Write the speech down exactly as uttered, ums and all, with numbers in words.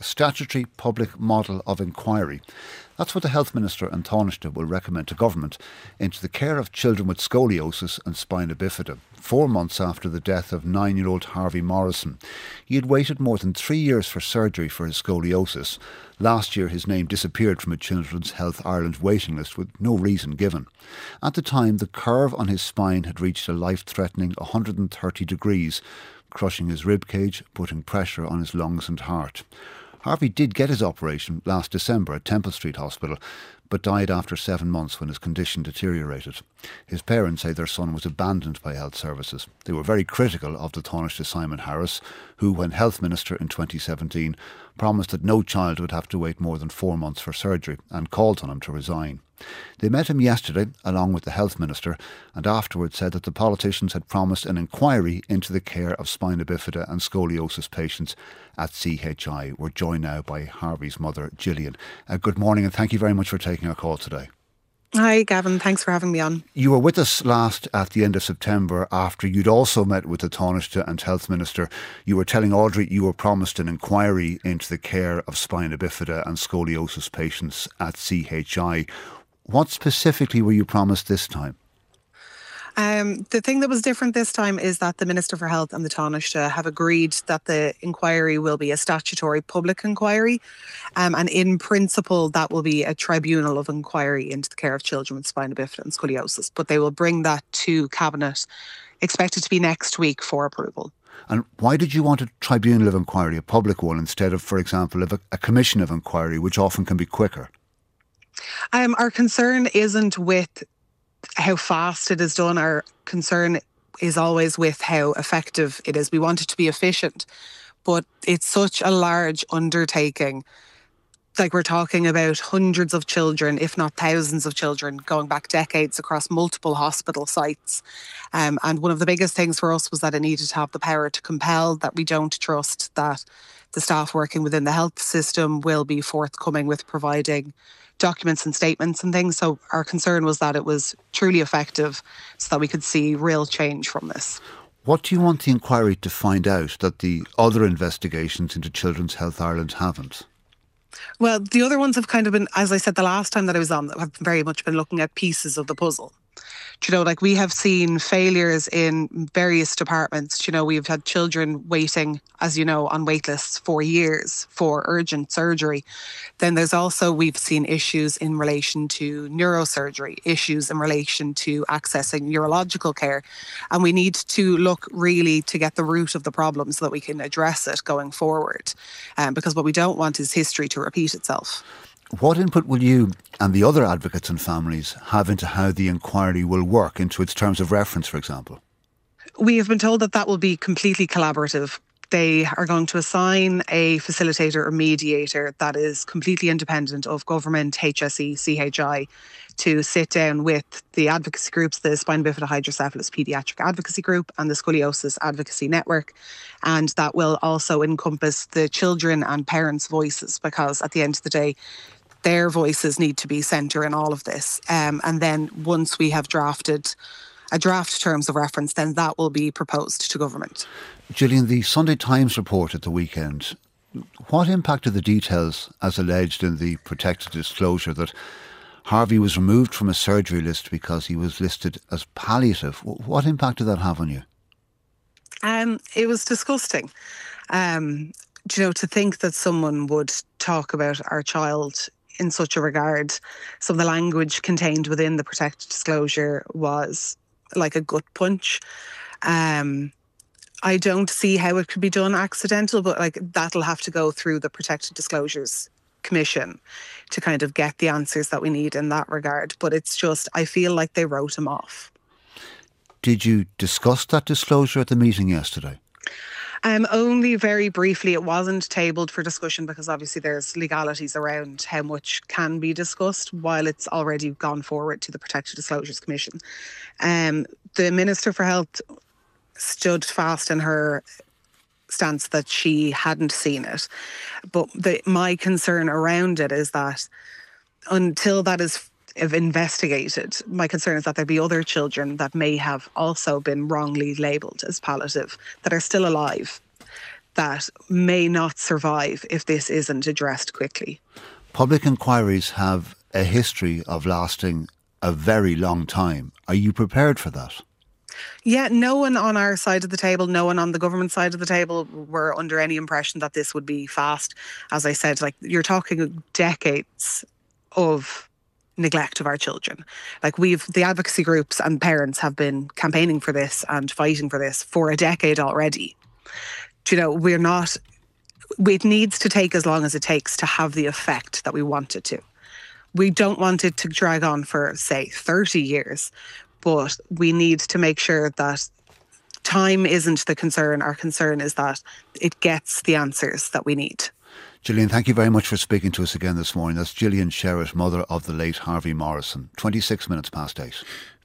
statutory public model of inquiry. That's what the Health Minister and Taoiseach will recommend to Government into the care of children with scoliosis and spina bifida, four months after the death of nine-year-old Harvey Morrison. He had waited more than three years for surgery for his scoliosis. Last year his name disappeared from a Children's Health Ireland waiting list with no reason given. At the time, the curve on his spine had reached a life-threatening one hundred thirty degrees, crushing his rib cage, putting pressure on his lungs and heart. Harvey did get his operation last December at Temple Street Hospital, but died after seven months when his condition deteriorated. His parents say their son was abandoned by health services. They were very critical of the Taoiseach Simon Harris, who, when Health Minister in twenty seventeen, promised that no child would have to wait more than four months for surgery and called on him to resign. They met him yesterday, along with the Health Minister, and afterwards said that the politicians had promised an inquiry into the care of spina bifida and scoliosis patients at C H I. We're joined now by Harvey's mother, Gillian. Uh, good morning, and thank you very much for taking our call today. Hi, Gavin. Thanks for having me on. You were with us last at the end of September after you'd also met with the Taoiseach and Health Minister. You were telling Audrey you were promised an inquiry into the care of spina bifida and scoliosis patients at C H I. What specifically were you promised this time? Um, the thing that was different this time is that the Minister for Health and the Taoiseach have agreed that the inquiry will be a statutory public inquiry, um, and in principle that will be a tribunal of inquiry into the care of children with spina bifida and scoliosis, but they will bring that to Cabinet, expected to be next week, for approval. And why did you want a tribunal of inquiry, a public one, instead of, for example, of a, a commission of inquiry, which often can be quicker? Um, our concern isn't with how fast it is done. Our concern is always with how effective it is. We want it to be efficient, but it's such a large undertaking. Like, we're talking about hundreds of children, if not thousands of children, going back decades across multiple hospital sites. Um, and one of the biggest things for us was that it needed to have the power to compel, that we don't trust that the staff working within the health system will be forthcoming with providing documents and statements and things. So our concern was that it was truly effective so that we could see real change from this. What do you want the inquiry to find out that the other investigations into Children's Health Ireland haven't? Well, the other ones have kind of been, as I said the last time that I was on, have very much been looking at pieces of the puzzle. Do you know, like, we have seen failures in various departments. Do you know, we've had children waiting, as you know, on wait lists for years for urgent surgery. Then there's also, we've seen issues in relation to neurosurgery, issues in relation to accessing neurological care. And we need to look really to get the root of the problem so that we can address it going forward. Um, because what we don't want is history to repeat itself. What input will you and the other advocates and families have into how the inquiry will work, into its terms of reference, for example? We have been told that that will be completely collaborative. They are going to assign a facilitator or mediator that is completely independent of government, H S E, C H I, to sit down with the advocacy groups, the Spina Bifida Hydrocephalus Paediatric Advocacy Group and the Scoliosis Advocacy Network. And that will also encompass the children and parents' voices, because at the end of the day, their voices need to be centre in all of this. Um, and then once we have drafted a draft terms of reference, then that will be proposed to government. Gillian, the Sunday Times report at the weekend, what impact are the details, as alleged in the protected disclosure, that Harvey was removed from a surgery list because he was listed as palliative? What impact did that have on you? Um, it was disgusting. Um, you know, to think that someone would talk about our child in such a regard. Some of the language contained within the protected disclosure was like a gut punch. Um, I don't see how it could be done accidental, but like that'll have to go through the Protected Disclosures Commission to kind of get the answers that we need in that regard. But it's just, I feel like they wrote him off. Did you discuss that disclosure at the meeting yesterday? Um, only very briefly. It wasn't tabled for discussion because obviously there's legalities around how much can be discussed while it's already gone forward to the Protected Disclosures Commission. Um, the Minister for Health stood fast in her stance that she hadn't seen it. But the, my concern around it is that until that is investigated, my concern is that there be other children that may have also been wrongly labelled as palliative that are still alive, that may not survive if this isn't addressed quickly. Public inquiries have a history of lasting a very long time. Are you prepared for that? Yeah, no one on our side of the table, no one on the government side of the table were under any impression that this would be fast. As I said, like, you're talking decades of neglect of our children. Like, we've, the advocacy groups and parents have been campaigning for this and fighting for this for a decade already. Do you know, we're not, it needs to take as long as it takes to have the effect that we want it to. We don't want it to drag on for, say, thirty years. But we need to make sure that time isn't the concern. Our concern is that it gets the answers that we need. Gillian, thank you very much for speaking to us again this morning. That's Gillian Sherritt, mother of the late Harvey Morrison. twenty-six minutes past eight.